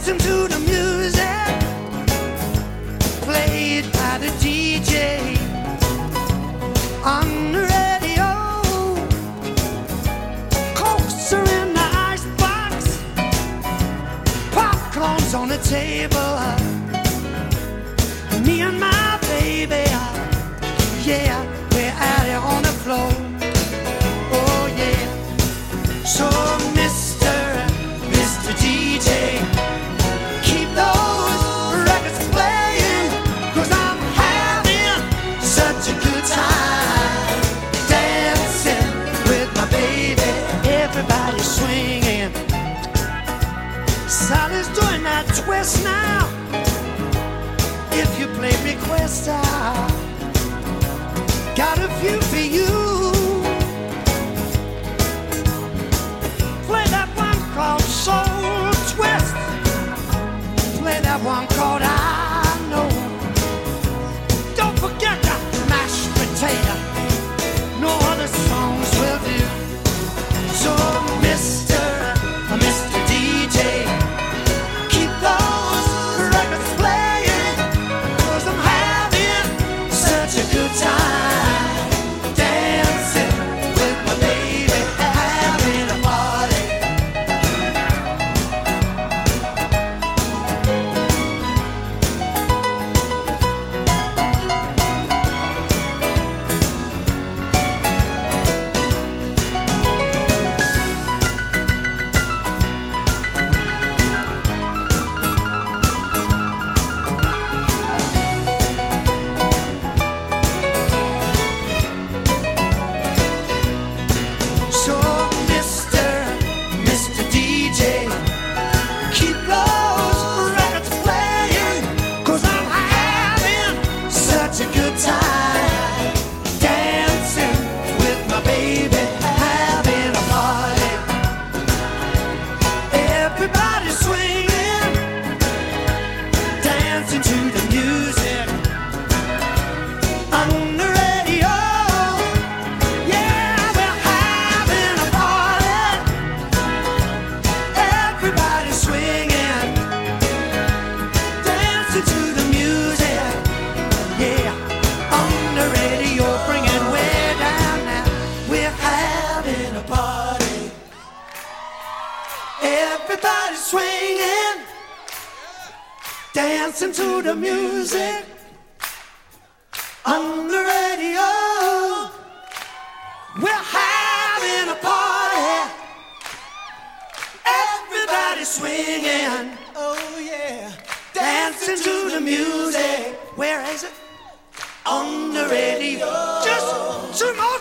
dancing to the music played by the DJ on the radio. Cokes are in the icebox, popcorn's on the table. Me and my baby, yeah, we're out here on the floor. Oh yeah. So Mr. DJ, keep those records playing, 'cause I'm having such a good time dancing with my baby. Everybody's swinging. Sally's doing that twist now. If you play request, I got a few for you. Play that one called Soul Twist. Play that one called I Know. Don't forget the mashed potato. No other songs will do. So Mr. DJ, keep those records playing, 'cause I'm having such a good time dancing with my baby, having a party. So Mr. DJ, keep those records playing, 'cause I'm having such a good time dancing with my baby, having a party. Everybody swinging, dancing to the music on the radio. Yeah, we're having a party. Everybody swinging, dancing to the music. Yeah, on the radio, bring it way down now. We're having a party. Everybody swinging, dancing to the music on the radio. We're having a party. Everybody swinging, oh yeah, dancing to the music. Where is it? On the radio. Just some more.